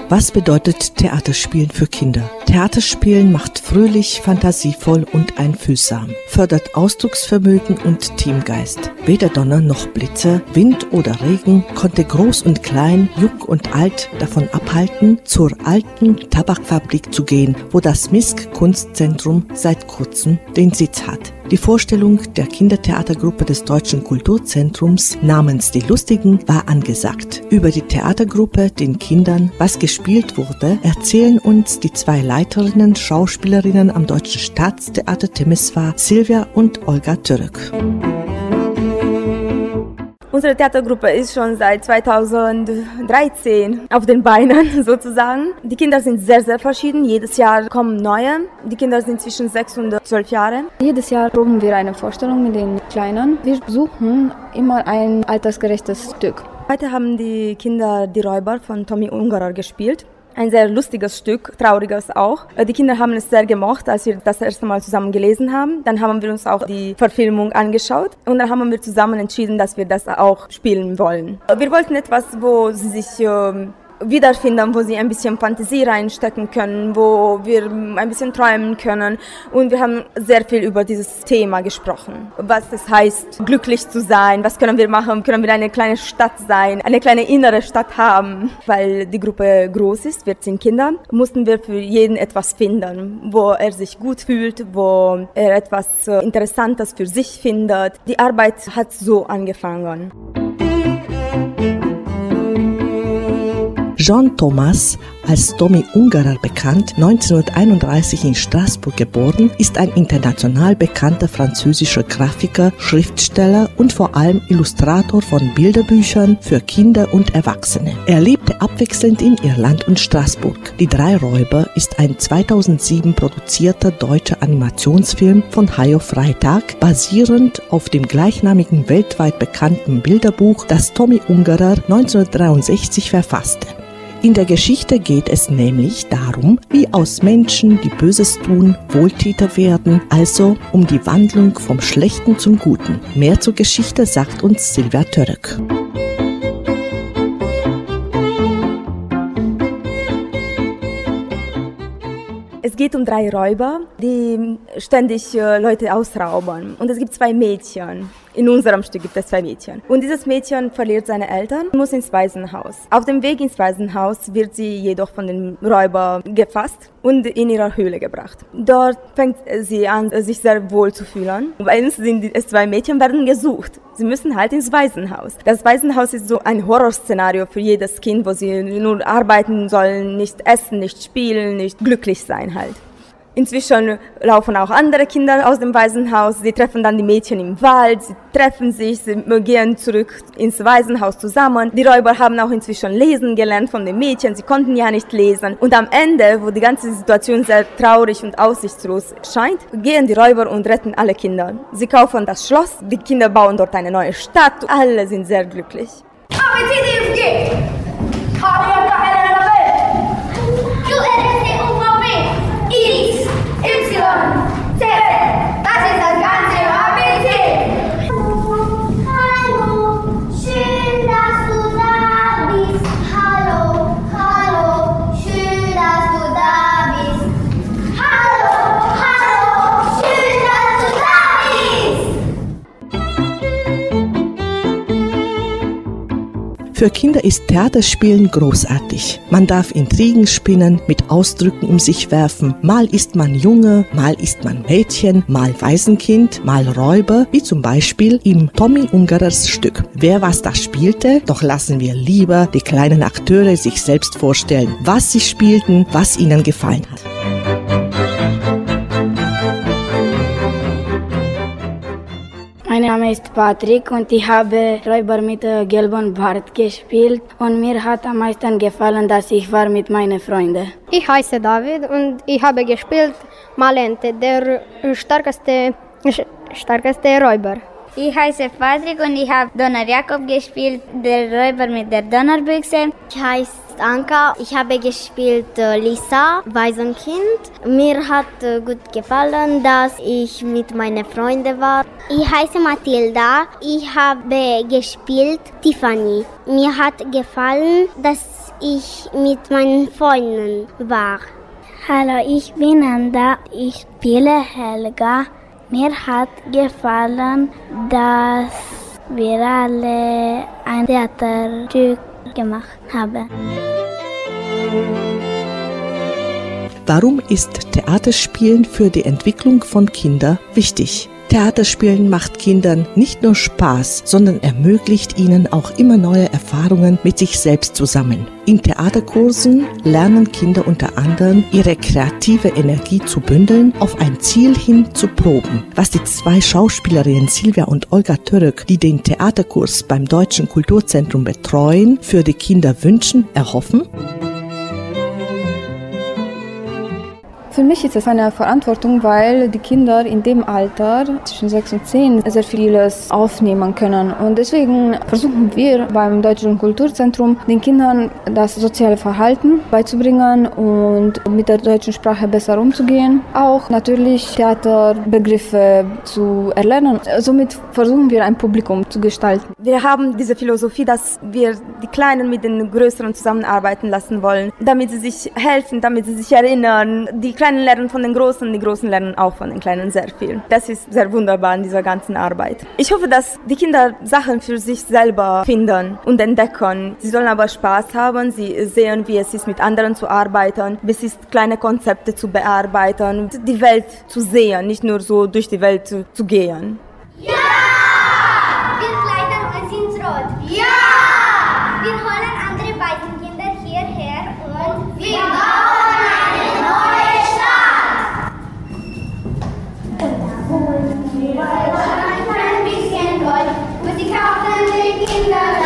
Was bedeutet Theaterspielen für Kinder? Theaterspielen macht fröhlich, fantasievoll und einfühlsam, fördert Ausdrucksvermögen und Teamgeist. Weder Donner noch Blitze, Wind oder Regen konnte groß und klein, jung und alt davon abhalten, zur alten Tabakfabrik zu gehen, wo das Misk Kunstzentrum seit kurzem den Sitz hat. Die Vorstellung der Kindertheatergruppe des Deutschen Kulturzentrums namens Die Lustigen war angesagt. Über die Theatergruppe, den Kindern, was gespielt wurde, erzählen uns die zwei Leiterinnen, Schauspielerinnen am Deutschen Staatstheater Temeswar, Silvia und Olga Türk. Unsere Theatergruppe ist schon seit 2013 auf den Beinen sozusagen. Die Kinder sind sehr, sehr verschieden. Jedes Jahr kommen neue. Die Kinder sind zwischen 6 und 12 Jahren. Jedes Jahr proben wir eine Vorstellung mit den Kleinen. Wir suchen immer ein altersgerechtes Stück. Heute haben die Kinder Die Räuber von Tommy Ungerer gespielt. Ein sehr lustiges Stück, trauriges auch. Die Kinder haben es sehr gemocht, als wir das erste Mal zusammen gelesen haben. Dann haben wir uns auch die Verfilmung angeschaut und dann haben wir zusammen entschieden, dass wir das auch spielen wollen. Wir wollten etwas, wo sie sich wiederfinden, wo sie ein bisschen Fantasie reinstecken können, wo wir ein bisschen träumen können. Und wir haben sehr viel über dieses Thema gesprochen. Was es heißt, glücklich zu sein, was können wir machen, können wir eine kleine Stadt sein, eine kleine innere Stadt haben. Weil die Gruppe groß ist, 14 Kinder, mussten wir für jeden etwas finden, wo er sich gut fühlt, wo er etwas Interessantes für sich findet. Die Arbeit hat so angefangen. Jean Thomas, als Tommy Ungerer bekannt, 1931 in Straßburg geboren, ist ein international bekannter französischer Grafiker, Schriftsteller und vor allem Illustrator von Bilderbüchern für Kinder und Erwachsene. Er lebte abwechselnd in Irland und Straßburg. Die drei Räuber ist ein 2007 produzierter deutscher Animationsfilm von Hajo Freitag, basierend auf dem gleichnamigen weltweit bekannten Bilderbuch, das Tommy Ungerer 1963 verfasste. In der Geschichte geht es nämlich darum, wie aus Menschen, die Böses tun, Wohltäter werden, also um die Wandlung vom Schlechten zum Guten. Mehr zur Geschichte sagt uns Silvia Török. Es geht um drei Räuber, die ständig Leute ausrauben. Und es gibt zwei Mädchen. In unserem Stück gibt es zwei Mädchen. Und dieses Mädchen verliert seine Eltern und muss ins Waisenhaus. Auf dem Weg ins Waisenhaus wird sie jedoch von den Räubern gefasst und in ihre Höhle gebracht. Dort fängt sie an, sich sehr wohl zu fühlen. Weil es zwei Mädchen werden gesucht. Sie müssen halt ins Waisenhaus. Das Waisenhaus ist so ein Horrorszenario für jedes Kind, wo sie nur arbeiten sollen, nicht essen, nicht spielen, nicht glücklich sein halt. Inzwischen laufen auch andere Kinder aus dem Waisenhaus. Sie treffen dann die Mädchen im Wald, sie treffen sich, sie gehen zurück ins Waisenhaus zusammen. Die Räuber haben auch inzwischen lesen gelernt von den Mädchen, sie konnten ja nicht lesen. Und am Ende, wo die ganze Situation sehr traurig und aussichtslos scheint, gehen die Räuber und retten alle Kinder. Sie kaufen das Schloss, die Kinder bauen dort eine neue Stadt, alle sind sehr glücklich. X, Y, Z, das ist das ganze ABC. Hallo, schön, dass du da bist. Hallo, hallo, schön, dass du da bist. Hallo, hallo, schön, dass du da bist. Für Kinder ist Theaterspielen großartig. Man darf Intrigen spinnen, mit Ausdrücken um sich werfen. Mal ist man Junge, mal ist man Mädchen, mal Waisenkind, mal Räuber, wie zum Beispiel im Tommy Ungerers Stück. Wer was da spielte, doch lassen wir lieber die kleinen Akteure sich selbst vorstellen, was sie spielten, was ihnen gefallen hat. Mein Name ist Patrick und ich habe Räuber mit gelbem Bart gespielt und mir hat am meisten gefallen, dass ich war mit meinen Freunden. Ich heiße David und ich habe gespielt Malente, der stärkste Räuber. Ich heiße Patrick und ich habe Donner Jakob gespielt, der Räuber mit der Donnerbüchse. Ich heiße Anka, ich habe gespielt Lisa, Waisenkind. Mir hat gut gefallen, dass ich mit meinen Freunden war. Ich heiße Mathilda, ich habe gespielt Tiffany. Mir hat gefallen, dass ich mit meinen Freunden war. Hallo, ich bin Anda, ich spiele Helga. Mir hat gefallen, dass wir alle ein Theaterstück gemacht haben. Warum ist Theaterspielen für die Entwicklung von Kindern wichtig? Theaterspielen macht Kindern nicht nur Spaß, sondern ermöglicht ihnen auch immer neue Erfahrungen mit sich selbst zu sammeln. In Theaterkursen lernen Kinder unter anderem, ihre kreative Energie zu bündeln, auf ein Ziel hin zu proben. Was die zwei Schauspielerinnen Silvia und Olga Török, die den Theaterkurs beim Deutschen Kulturzentrum betreuen, für die Kinder wünschen, erhoffen? Für mich ist es eine Verantwortung, weil die Kinder in dem Alter, zwischen 6 und 10, sehr vieles aufnehmen können. Und deswegen versuchen wir beim Deutschen Kulturzentrum den Kindern das soziale Verhalten beizubringen und mit der deutschen Sprache besser umzugehen. Auch natürlich Theaterbegriffe zu erlernen. Somit versuchen wir ein Publikum zu gestalten. Wir haben diese Philosophie, dass wir die Kleinen mit den Größeren zusammenarbeiten lassen wollen, damit sie sich helfen, damit sie sich erinnern. Die Kleinen lernen von den Großen, die Großen lernen auch von den Kleinen sehr viel. Das ist sehr wunderbar in dieser ganzen Arbeit. Ich hoffe, dass die Kinder Sachen für sich selber finden und entdecken. Sie sollen aber Spaß haben, sie sehen, wie es ist, mit anderen zu arbeiten, wie es ist, kleine Konzepte zu bearbeiten, die Welt zu sehen, nicht nur so durch die Welt zu gehen. Ja! Wir kleiden uns ins Rot. Ja! Wir holen andere Waisenkinder hierher und wir bauen eine neue Stadt. Wir wollen ein bisschen Gold, Musik auf den Kindern.